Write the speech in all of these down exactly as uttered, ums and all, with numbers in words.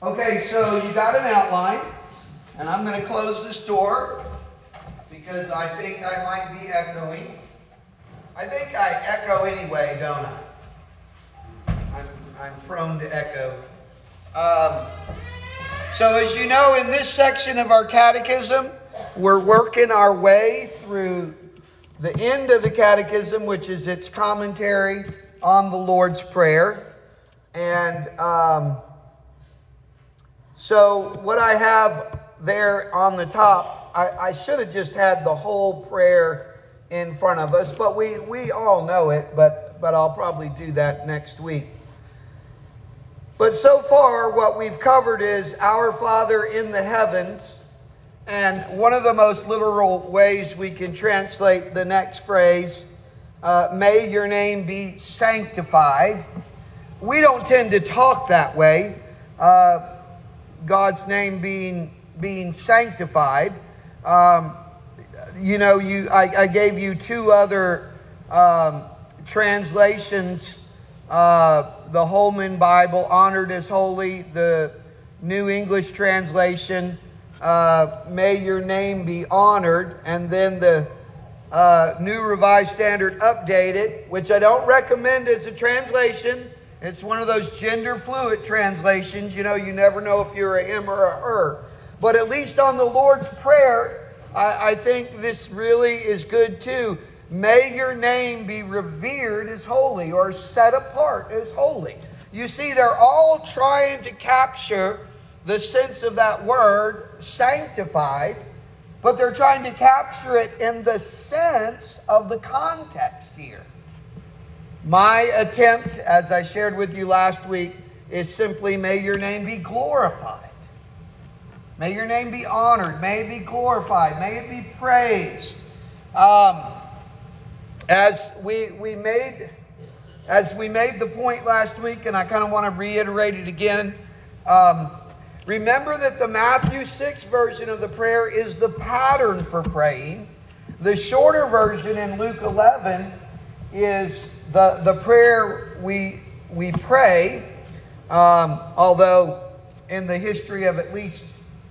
Okay, so you got an outline, and I'm going to close this door because I think I might be echoing. I think I echo anyway, don't I? I'm, I'm prone to echo. Um, so as you know, in this section of our catechism, we're working our way through the end of the catechism, which is its commentary on the Lord's Prayer. And um, so what I have there on the top, I, I should have just had the whole prayer in front of us, but we, we all know it, but, but I'll probably do that next week. But so far, what we've covered is Our Father in the heavens, and one of the most literal ways we can translate the next phrase, uh, may your name be sanctified. We don't tend to talk that way, uh, God's name being being sanctified. Um, you know, you I, I gave you two other um, translations. Uh, the Holman Bible, honored as holy. The New English translation, uh, may your name be honored. And then the uh, New Revised Standard Updated, which I don't recommend as a translation. It's one of those gender fluid translations. You know, you never know if you're a him or a her. But at least on the Lord's Prayer, I, I think this really is good too. May your name be revered as holy, or set apart as holy. You see, they're all trying to capture the sense of that word, sanctified, but they're trying to capture it in the sense of the context here. My attempt, as I shared with you last week, is simply may your name be glorified. May your name be honored. May it be glorified. May it be praised. Um, as we we made as we made the point last week, and I kind of want to reiterate it again. Um, remember that the Matthew six version of the prayer is the pattern for praying. The shorter version in Luke eleven is the the prayer we we pray. Um, although in the history of at least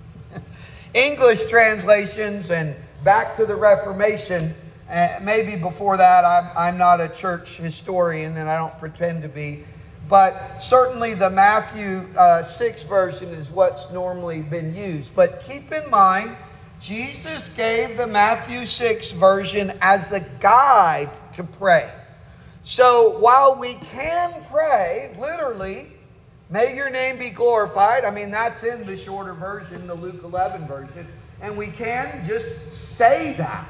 English translations and back to the Reformation, uh, maybe before that, I'm, I'm not a church historian and I don't pretend to be, but certainly the Matthew uh, six version is what's normally been used. But keep in mind, Jesus gave the Matthew six version as a guide to pray. So while we can pray, literally, may your name be glorified. I mean, that's in the shorter version, the Luke eleven version. And we can just say that.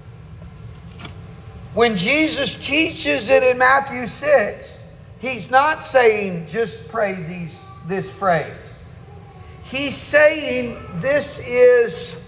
When Jesus teaches it in Matthew six, he's not saying just pray these, this phrase. He's saying this is,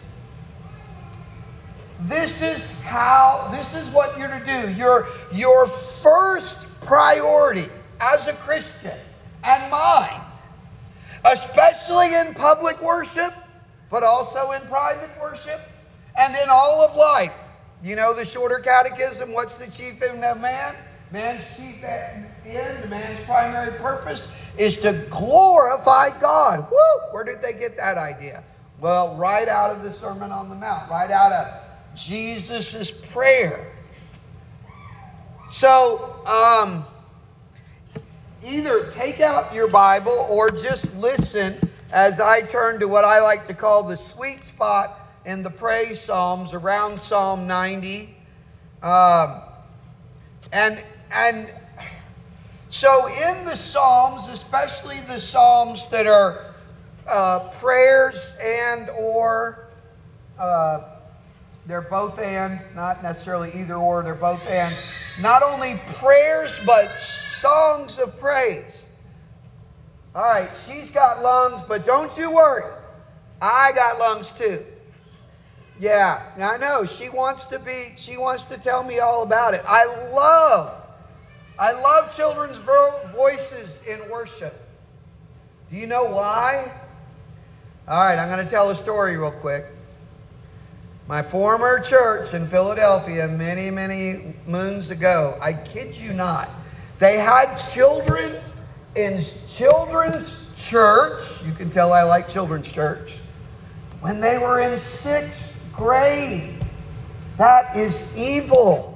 this is how, this is what you're to do. Your, your first priority as a Christian, and mine, especially in public worship, but also in private worship, and in all of life. You know the shorter catechism, what's the chief end of man? Man's chief end, man's primary purpose is to glorify God. Woo! Where did they get that idea? Well, right out of the Sermon on the Mount, right out of Jesus' prayer. So, um... either take out your Bible or just listen as I turn to what I like to call the sweet spot in the praise psalms around Psalm ninety. Um, and, and so in the psalms, especially the psalms that are uh, prayers and or, uh, they're both and, not necessarily either or, they're both and. Not only prayers, but songs of praise. All right, she's got lungs, but don't you worry. I got lungs too. Yeah, I know. She wants to be, she wants to tell me all about it. I love, I love children's vo- voices in worship. Do you know why? All right, I'm going to tell a story real quick. My former church in Philadelphia many, many moons ago, I kid you not, they had children in children's church. You can tell I like children's church. When they were in sixth grade. That is evil.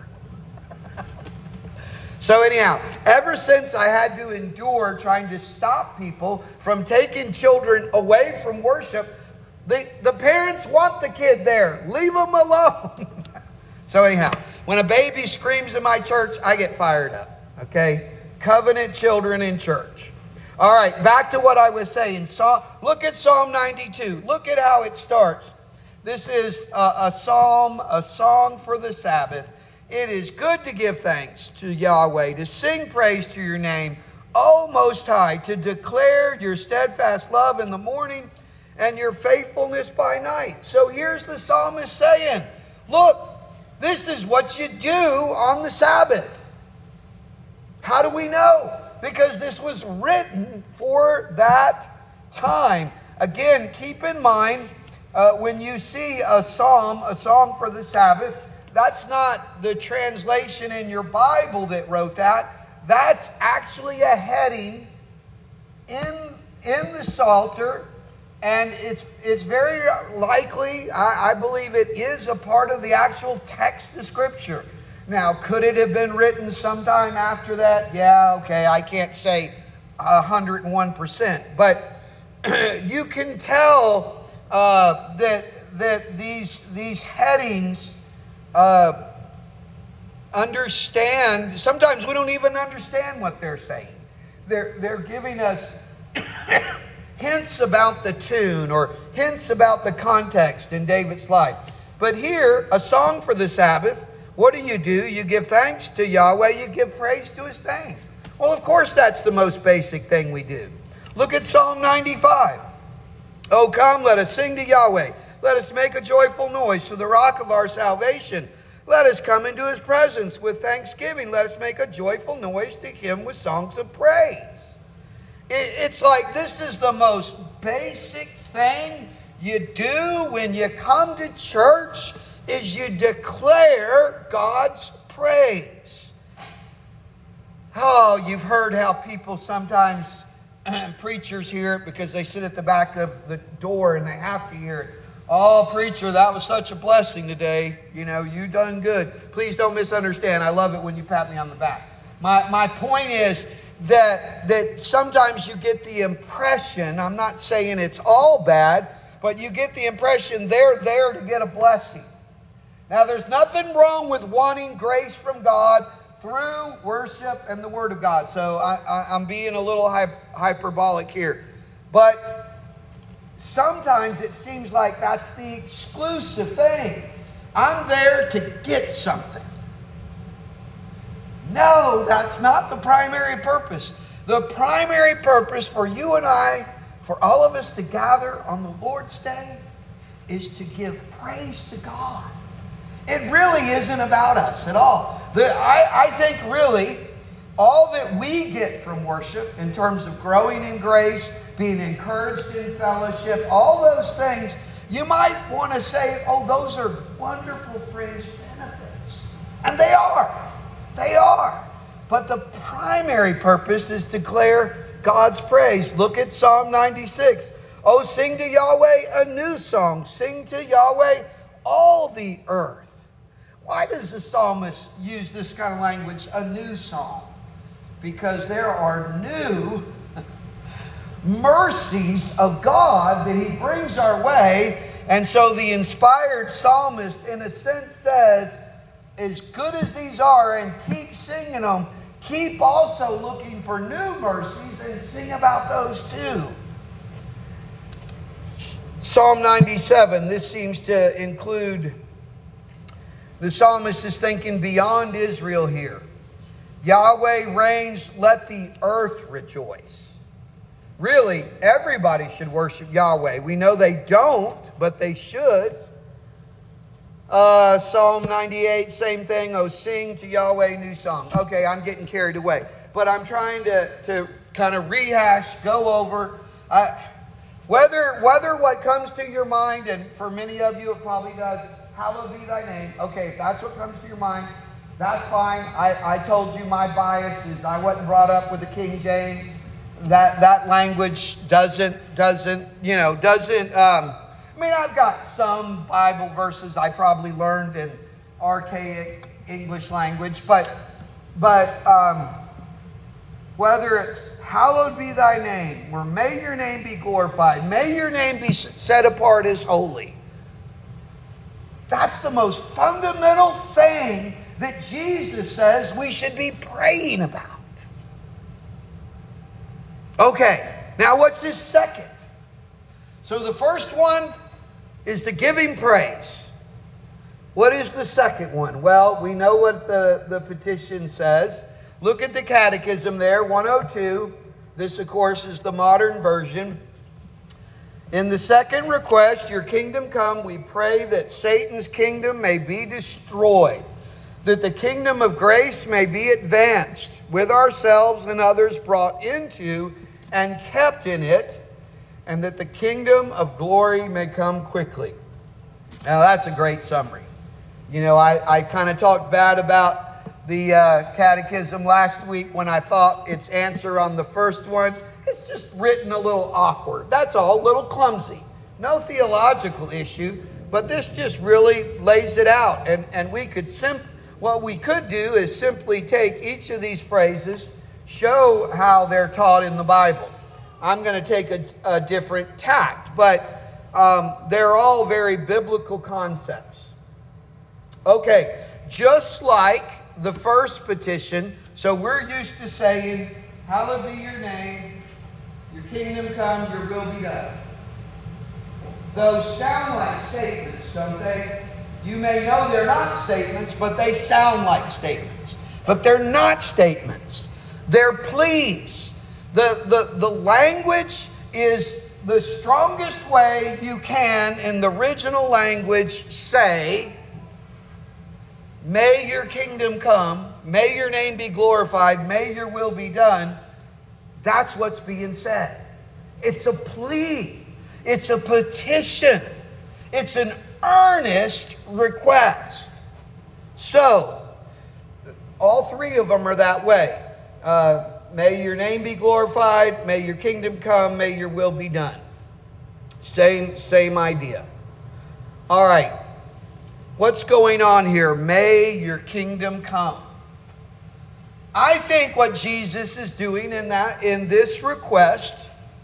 So anyhow, ever since I had to endure trying to stop people from taking children away from worship, the, the parents want the kid there. Leave them alone. So anyhow, when a baby screams in my church, I get fired up. Okay? Covenant children in church. All right, back to what I was saying. So, look at Psalm ninety-two. Look at how it starts. This is a, a psalm, a song for the Sabbath. It is good to give thanks to Yahweh, to sing praise to your name, O Most High, to declare your steadfast love in the morning and your faithfulness by night. So here's the psalmist saying, look, this is what you do on the Sabbath. How do we know? Because this was written for that time. Again, keep in mind, uh, when you see a psalm, a song for the Sabbath, that's not the translation in your Bible that wrote that. That's actually a heading in, in the Psalter. And it's, it's very likely, I, I believe it is a part of the actual text of Scripture. Now, could it have been written sometime after that? Yeah, okay, I can't say one hundred one percent. But you can tell uh, that, that these, these headings uh, understand, sometimes we don't even understand what they're saying. They're, they're giving us hints about the tune or hints about the context in David's life. But here, a song for the Sabbath, what do you do? You give thanks to Yahweh, you give praise to his name. Well, of course, that's the most basic thing we do. Look at Psalm ninety-five. Oh, come, let us sing to Yahweh. Let us make a joyful noise to the rock of our salvation. Let us come into his presence with thanksgiving. Let us make a joyful noise to him with songs of praise. It's like this is the most basic thing you do when you come to church is you declare God's praise. Oh, you've heard how people sometimes, preachers hear it because they sit at the back of the door and they have to hear it. Oh, preacher, that was such a blessing today. You know, you done good. Please don't misunderstand. I love it when you pat me on the back. My, my point is that, that sometimes you get the impression, I'm not saying it's all bad, but you get the impression they're there to get a blessing. Now, there's nothing wrong with wanting grace from God through worship and the Word of God. So I, I, I'm being a little hy- hyperbolic here. But sometimes it seems like that's the exclusive thing. I'm there to get something. No, that's not the primary purpose. The primary purpose for you and I, for all of us to gather on the Lord's Day, is to give praise to God. It really isn't about us at all. The, I, I think really all that we get from worship in terms of growing in grace, being encouraged in fellowship, all those things, you might want to say, oh, those are wonderful fringe benefits. And they are. They are. But the primary purpose is to declare God's praise. Look at Psalm ninety-six. Oh, sing to Yahweh a new song. Sing to Yahweh all the earth. Why does the psalmist use this kind of language, a new song? Because there are new mercies of God that he brings our way. And so the inspired psalmist, in a sense, says, as good as these are, and keep singing them, keep also looking for new mercies and sing about those too. Psalm ninety-seven, this seems to include, the psalmist is thinking beyond Israel here. Yahweh reigns, let the earth rejoice. Really, everybody should worship Yahweh. We know they don't, but they should. Uh, Psalm ninety-eight, same thing. Oh, sing to Yahweh, new song. Okay, I'm getting carried away. But I'm trying to, to kind of rehash, go over. Uh, whether, whether what comes to your mind, and for many of you it probably does, hallowed be thy name. Okay, if that's what comes to your mind, that's fine. I, I told you my bias is I wasn't brought up with the King James. that that language doesn't doesn't you know doesn't. Um, I mean, I've got some Bible verses I probably learned in archaic English language, but but um, whether it's hallowed be thy name, or may your name be glorified, may your name be set apart as holy. That's the most fundamental thing that Jesus says we should be praying about. Okay, now what's this second? So the first one is to give him praise. What is the second one? Well, we know what the, the petition says. Look at the catechism there, one oh two. This, of course, is the modern version. In the second request, your kingdom come, we pray that Satan's kingdom may be destroyed, that the kingdom of grace may be advanced, with ourselves and others brought into and kept in it, and that the kingdom of glory may come quickly. Now, that's a great summary. You know, I, I kind of talked bad about the uh, catechism last week when I thought its answer on the first one, it's just written a little awkward. That's all, a little clumsy. No theological issue, but this just really lays it out. And, and we could sim- what we could do is simply take each of these phrases, show how they're taught in the Bible. I'm going to take a, a different tact, but um, they're all very biblical concepts. Okay, just like the first petition, so we're used to saying, hallowed be your name, your kingdom come, your will be done. Those sound like statements, don't they? You may know they're not statements, but they sound like statements. But they're not statements. They're pleas. The, the, the language is the strongest way you can, in the original language, say, may your kingdom come, may your name be glorified, may your will be done. That's what's being said. It's a plea. It's a petition. It's an earnest request. So, all three of them are that way. Uh, may your name be glorified, may your kingdom come, may your will be done. Same, same idea. All right. What's going on here? May your kingdom come. I think what Jesus is doing in that, in this request,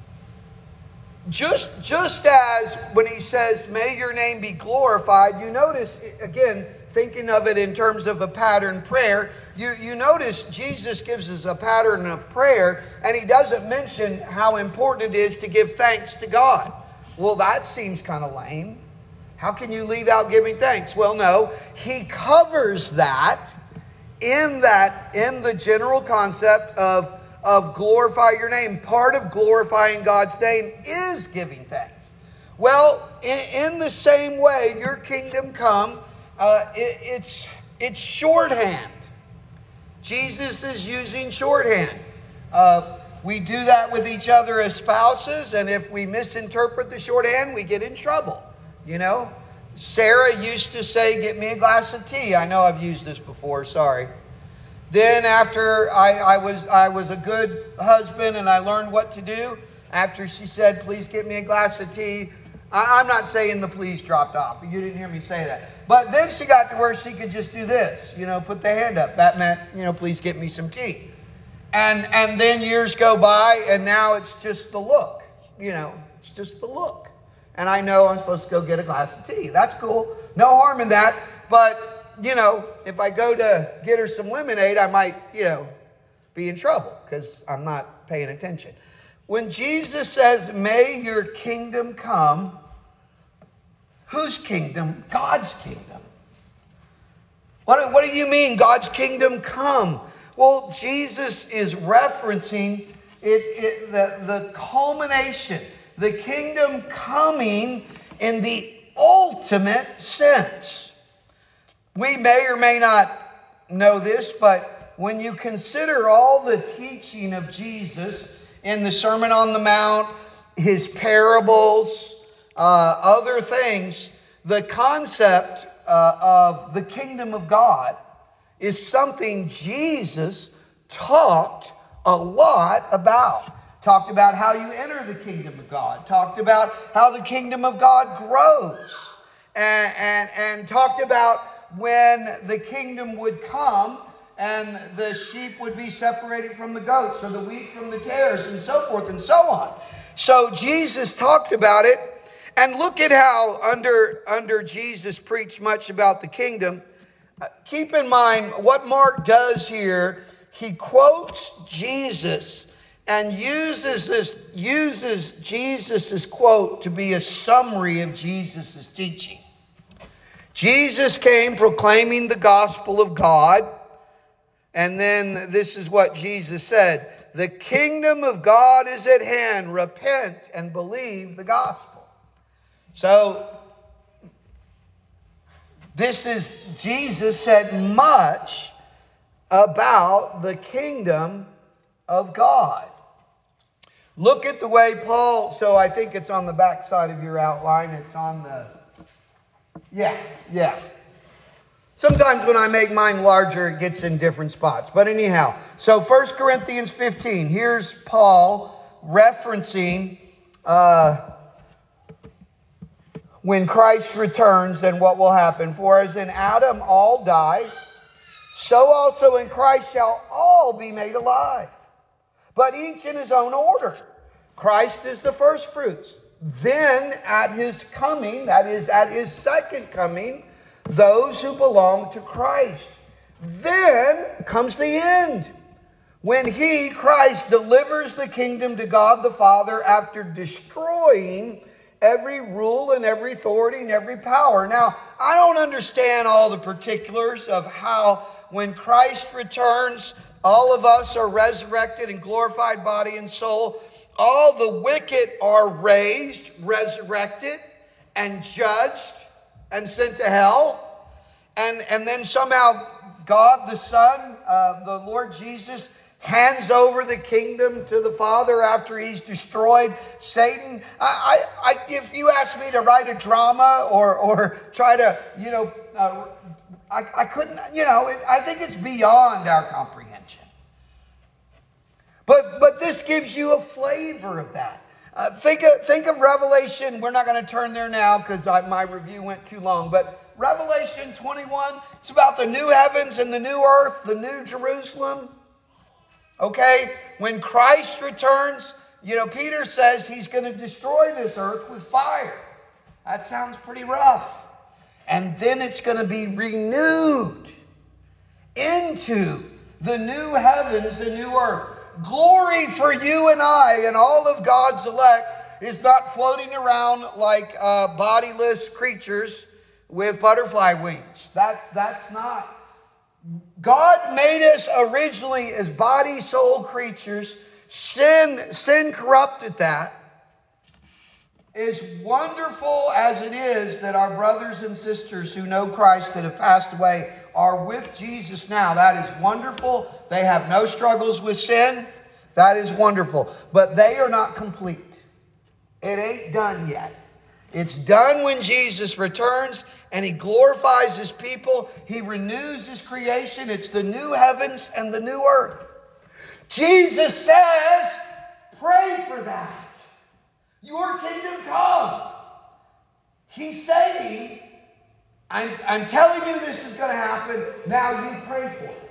just, just as when he says, may your name be glorified, you notice, again, thinking of it in terms of a pattern prayer, you, you notice Jesus gives us a pattern of prayer, and he doesn't mention how important it is to give thanks to God. Well, that seems kind of lame. How can you leave out giving thanks? Well, no, he covers that in that, in the general concept of, of glorify your name. Part of glorifying God's name is giving thanks. Well, in, in the same way, your kingdom come, uh, it, it's, it's shorthand. Jesus is using shorthand. Uh, we do that with each other as spouses, and if we misinterpret the shorthand, we get in trouble. You know, Sarah used to say, get me a glass of tea. I know I've used this before, sorry. Then after I, I was I was a good husband and I learned what to do, after she said, please get me a glass of tea, I, I'm not saying the please dropped off. You didn't hear me say that. But then she got to where she could just do this, you know, put the hand up. That meant, you know, please get me some tea. And, and then years go by and now it's just the look, you know, it's just the look. And I know I'm supposed to go get a glass of tea. That's cool. No harm in that. But, you know, if I go to get her some lemonade, I might, you know, be in trouble because I'm not paying attention. When Jesus says, may your kingdom come, whose kingdom? God's kingdom. What, what do you mean, God's kingdom come? Well, Jesus is referencing it, it the, the culmination, the kingdom coming in the ultimate sense. We may or may not know this, but when you consider all the teaching of Jesus in the Sermon on the Mount, his parables, uh, other things, the concept uh, of the kingdom of God is something Jesus talked a lot about. talked about how you enter the kingdom of God, talked about how the kingdom of God grows, and, and, and talked about when the kingdom would come and the sheep would be separated from the goats, or the wheat from the tares, and so forth and so on. So Jesus talked about it, and look at how under, under Jesus preached much about the kingdom. Uh, keep in mind what Mark does here. He quotes Jesus and uses this uses Jesus's quote to be a summary of Jesus's teaching. Jesus came proclaiming the gospel of God, and then this is what Jesus said: the kingdom of God is at hand. Repent and believe the gospel. So this is, Jesus said much about the kingdom of God. Look at the way Paul, so I think it's on the back side of your outline. It's on the, yeah, yeah. Sometimes when I make mine larger, it gets in different spots. But anyhow, so First Corinthians fifteen, here's Paul referencing uh, when Christ returns and what will happen. For as in Adam all die, so also in Christ shall all be made alive, but each in his own order. Christ is the first fruits. Then at his coming, that is at his second coming, those who belong to Christ. Then comes the end, when he, Christ, delivers the kingdom to God the Father after destroying every rule and every authority and every power. Now, I don't understand all the particulars of how when Christ returns, all of us are resurrected in glorified body and soul. All the wicked are raised, resurrected, and judged, and sent to hell. And, and then somehow God the Son, uh, the Lord Jesus, hands over the kingdom to the Father after he's destroyed Satan. I, I, I, if you ask me to write a drama or, or try to, you know, uh, I, I couldn't, you know, it, I think it's beyond our comprehension. But, but this gives you a flavor of that. Uh, think, of, think of Revelation. We're not going to turn there now because my review went too long. But Revelation twenty-one, it's about the new heavens and the new earth, the new Jerusalem. Okay, when Christ returns, you know, Peter says he's going to destroy this earth with fire. That sounds pretty rough. And then it's going to be renewed into the new heavens and new earth. Glory for you and I and all of God's elect is not floating around like uh, bodiless creatures with butterfly wings. That's, that's not. God made us originally as body, soul creatures. Sin, sin corrupted that. As wonderful as it is that our brothers and sisters who know Christ that have passed away are with Jesus now, that is wonderful. They have no struggles with sin. That is wonderful. But they are not complete. It ain't done yet. It's done when Jesus returns and he glorifies his people. He renews his creation. It's the new heavens and the new earth. Jesus says, pray for that. Your kingdom come. He's saying, I'm, I'm telling you this is going to happen. Now you pray for it.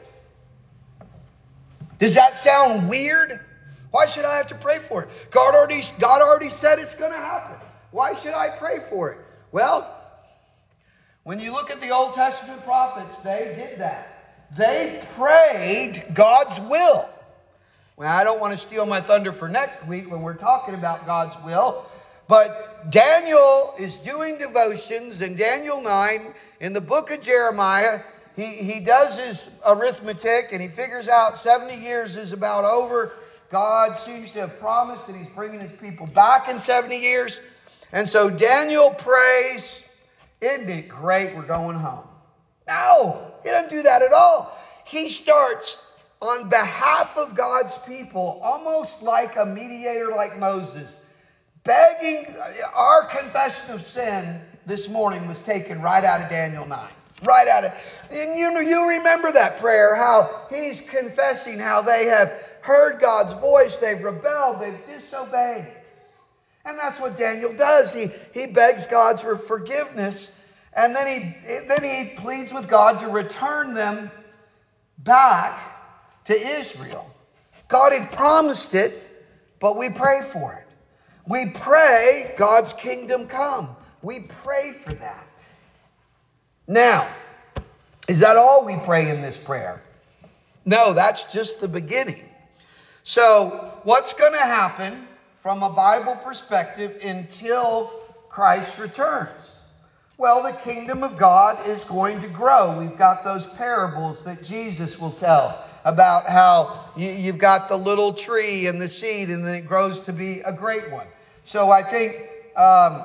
Does that sound weird? Why should I have to pray for it? God already, God already said it's going to happen. Why should I pray for it? Well, when you look at the Old Testament prophets, they did that. They prayed God's will. Well, I don't want to steal my thunder for next week when we're talking about God's will. But Daniel is doing devotions in Daniel nine in the book of Jeremiah. He, he does his arithmetic and he figures out seventy years is about over. God seems to have promised that he's bringing his people back in seventy years. And so Daniel prays, isn't it great we're going home? No, he doesn't do that at all. He starts on behalf of God's people, almost like a mediator like Moses, begging. Our confession of sin this morning was taken right out of Daniel nine. Right out of, and you, you remember that prayer, how he's confessing how they have heard God's voice, they've rebelled, they've disobeyed. And that's what Daniel does. He, he begs God for forgiveness, and then he, then he pleads with God to return them back to Israel. God had promised it, but we pray for it. We pray God's kingdom come. We pray for that. Now, is that all we pray in this prayer? No, that's just the beginning. So, what's going to happen from a Bible perspective until Christ returns? Well, the kingdom of God is going to grow. We've got those parables that Jesus will tell about how you, you've got the little tree and the seed, and then it grows to be a great one. So I think um,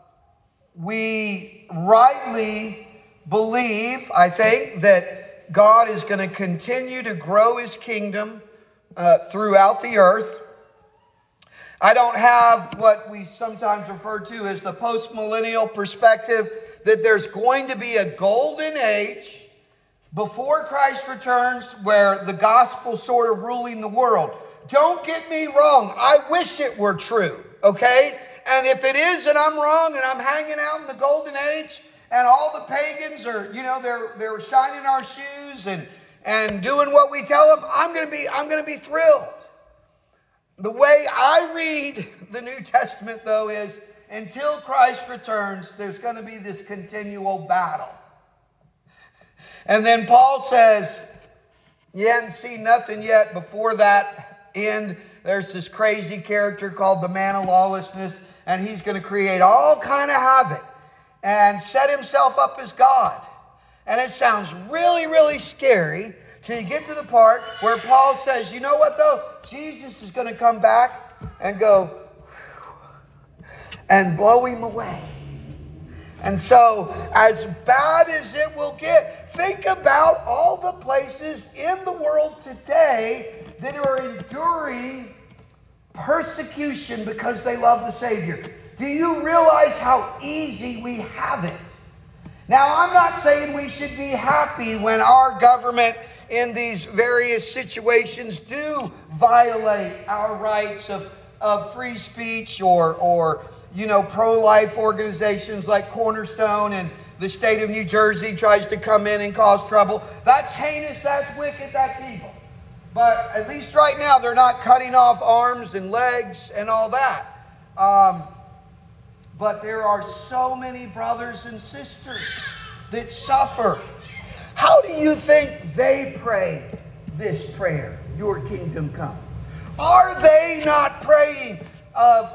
we rightly believe, I think, that God is going to continue to grow his kingdom uh, throughout the earth. I don't have what we sometimes refer to as the post-millennial perspective, that there's going to be a golden age before Christ returns where the gospel's sort of ruling the world. Don't get me wrong. I wish it were true, okay? And if it is and I'm wrong and I'm hanging out in the golden age and all the pagans are, you know, they're they're shining our shoes and, and doing what we tell them, I'm going to be I'm going to be thrilled. The way I read the New Testament, though, is until Christ returns, there's going to be this continual battle. And then Paul says, you hadn't seen nothing yet before that end. There's this crazy character called the man of lawlessness, and he's going to create all kind of havoc and set himself up as God. And it sounds really, really scary till you get to the part where Paul says, you know what though? Jesus is going to come back and go and blow him away. And so, as bad as it will get, think about all the places in the world today that are enduring persecution because they love the Savior. Do you realize how easy we have it? Now, I'm not saying we should be happy when our government in these various situations do violate our rights of, of free speech or, or, you know, pro-life organizations like Cornerstone and the state of New Jersey tries to come in and cause trouble. That's heinous, that's wicked, that's evil. But at least right now, they're not cutting off arms and legs and all that. Um, but there are so many brothers and sisters that suffer. How do you think they pray this prayer, your kingdom come? Are they not praying, uh,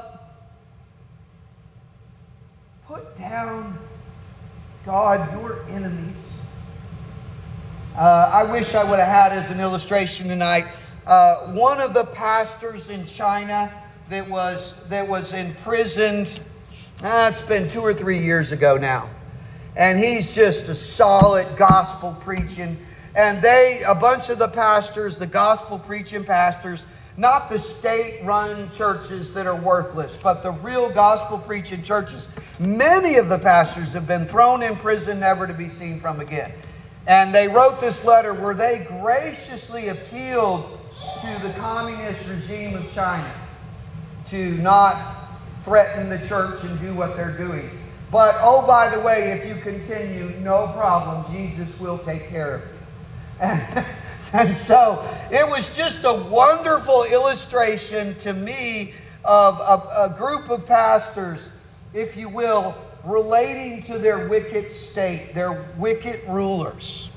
put down, God, your enemies? Uh, I wish I would have had as an illustration tonight, uh, one of the pastors in China that was, that was imprisoned, uh, it's been two or three years ago now. And he's just a solid gospel preaching. And they, a bunch of the pastors, the gospel preaching pastors, not the state-run churches that are worthless, but the real gospel preaching churches. Many of the pastors have been thrown in prison, never to be seen from again. And they wrote this letter where they graciously appealed to the communist regime of China to not threaten the church and do what they're doing. But, oh, by the way, if you continue, no problem. Jesus will take care of you. And, and so it was just a wonderful illustration to me of a, a group of pastors, if you will, relating to their wicked state, their wicked rulers.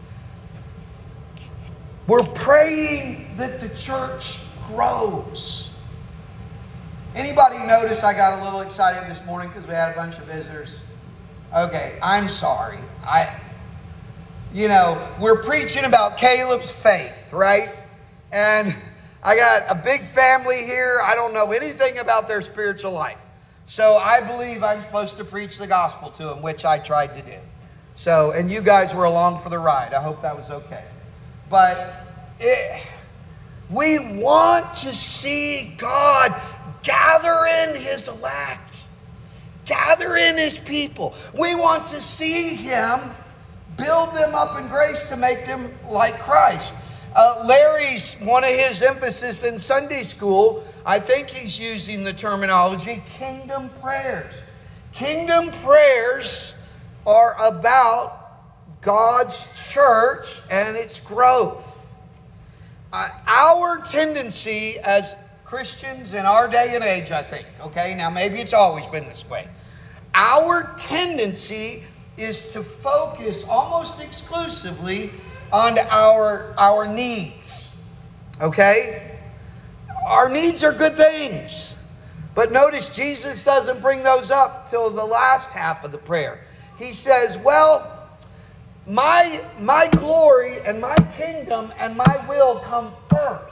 We're praying that the church grows. Anybody notice I got a little excited this morning because we had a bunch of visitors? Okay, I'm sorry. I, you know, we're preaching about Caleb's faith, right? And I got a big family here. I don't know anything about their spiritual life. So I believe I'm supposed to preach the gospel to them, which I tried to do. So, and you guys were along for the ride. I hope that was okay. But it, we want to see God gather in his elect. Gather in his people. We want to see him build them up in grace to make them like Christ. Uh, Larry's, one of his emphasis in Sunday school, I think he's using the terminology kingdom prayers. Kingdom prayers are about God's church and its growth. Uh, our tendency as Christians in our day and age, I think, okay, now maybe it's always been this way. Our tendency is to focus almost exclusively on our, our needs, okay? Our needs are good things. But notice Jesus doesn't bring those up till the last half of the prayer. He says, well, my, my glory and my kingdom and my will come first.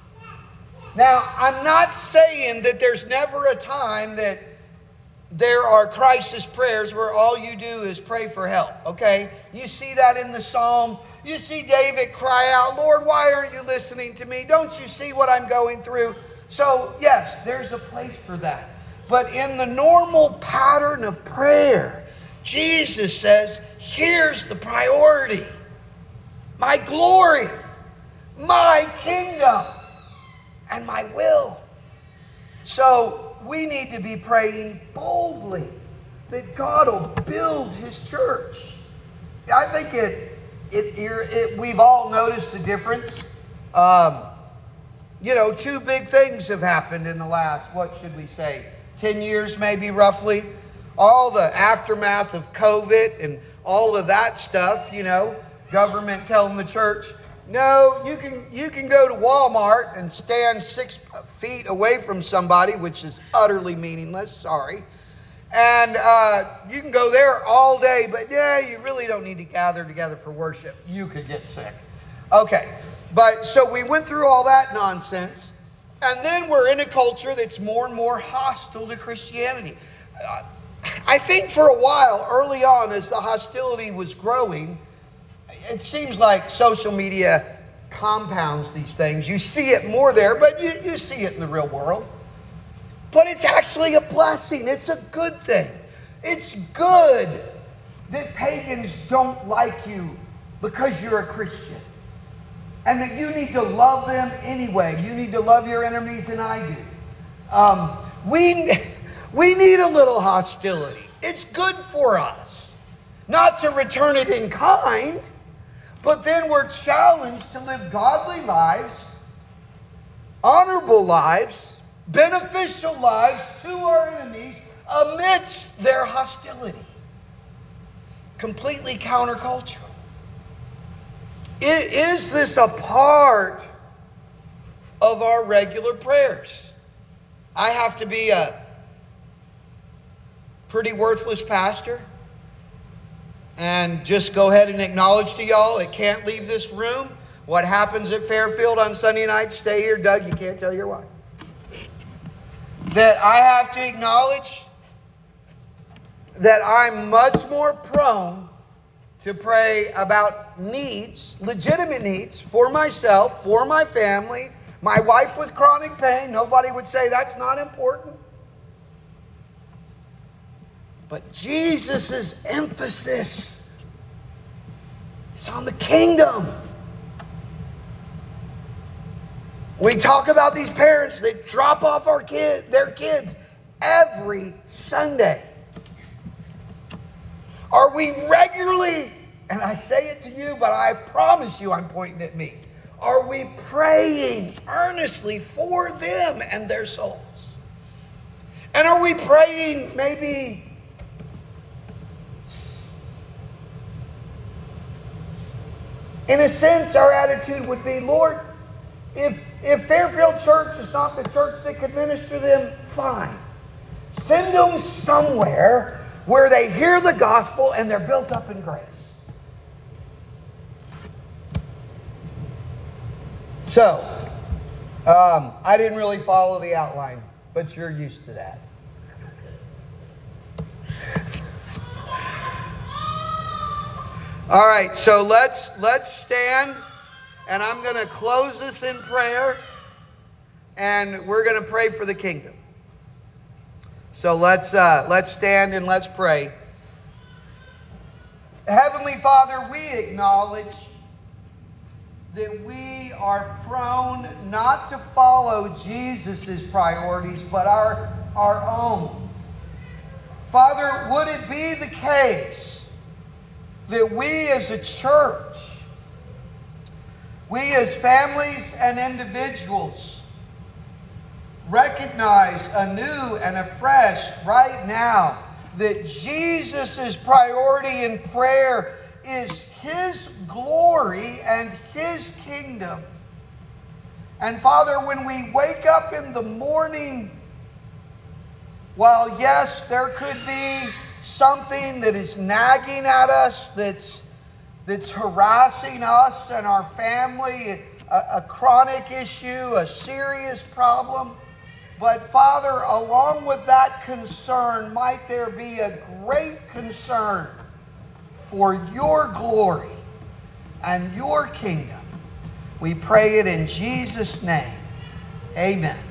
Now, I'm not saying that there's never a time that there are crisis prayers where all you do is pray for help, okay? You see that in the Psalm. You see David cry out, Lord, why aren't you listening to me? Don't you see what I'm going through? So, yes, there's a place for that. But in the normal pattern of prayer, Jesus says, here's the priority. My glory, my kingdom, and my will. So we need to be praying boldly that God will build his church. I think it, it, it we've all noticed the difference. Um, you know, two big things have happened in the last, what should we say, ten years maybe roughly. All the aftermath of COVID and all of that stuff, you know, government telling the church, no, you can you can go to Walmart and stand six feet away from somebody, which is utterly meaningless, sorry. And uh, you can go there all day, but yeah, you really don't need to gather together for worship. You could get sick. Okay, but so we went through all that nonsense, and then we're in a culture that's more and more hostile to Christianity. Uh, I think for a while, early on, as the hostility was growing, it seems like social media compounds these things. You see it more there, but you, you see it in the real world. But it's actually a blessing. It's a good thing. It's good that pagans don't like you because you're a Christian. And that you need to love them anyway. You need to love your enemies, and I do. Um, we, we need a little hostility. It's good for us. Not to return it in kind, but then we're challenged to live godly lives, honorable lives, beneficial lives to our enemies amidst their hostility. Completely countercultural. Is this a part of our regular prayers? I have to be a pretty worthless pastor and just go ahead and acknowledge to y'all it can't leave this room. What happens at Fairfield on Sunday night, stay here. Doug, you can't tell your wife. That I have to acknowledge that I'm much more prone to pray about needs, legitimate needs, for myself, for my family, my wife with chronic pain. Nobody would say that's not important. But Jesus' emphasis is on the kingdom. We talk about these parents that drop off our kid, their kids every Sunday. Are we regularly, and I say it to you, but I promise you I'm pointing at me, are we praying earnestly for them and their souls? And are we praying maybe in a sense, our attitude would be, Lord, if, if Fairfield Church is not the church that could minister them, fine. Send them somewhere where they hear the gospel and they're built up in grace. So, um, I didn't really follow the outline, but you're used to that. All right, so let's let's stand, and I'm going to close this in prayer, and we're going to pray for the kingdom. So let's uh, let's stand and let's pray. Heavenly Father, we acknowledge that we are prone not to follow Jesus' priorities, but our, our own. Father, would it be the case that we as a church, we as families and individuals, recognize anew and afresh right now that Jesus' priority in prayer is His glory and His kingdom. And Father, when we wake up in the morning, while yes, there could be something that is nagging at us, that's, that's harassing us and our family, a, a chronic issue, a serious problem, but Father, along with that concern, might there be a great concern for your glory and your kingdom. We pray it in Jesus' name. Amen.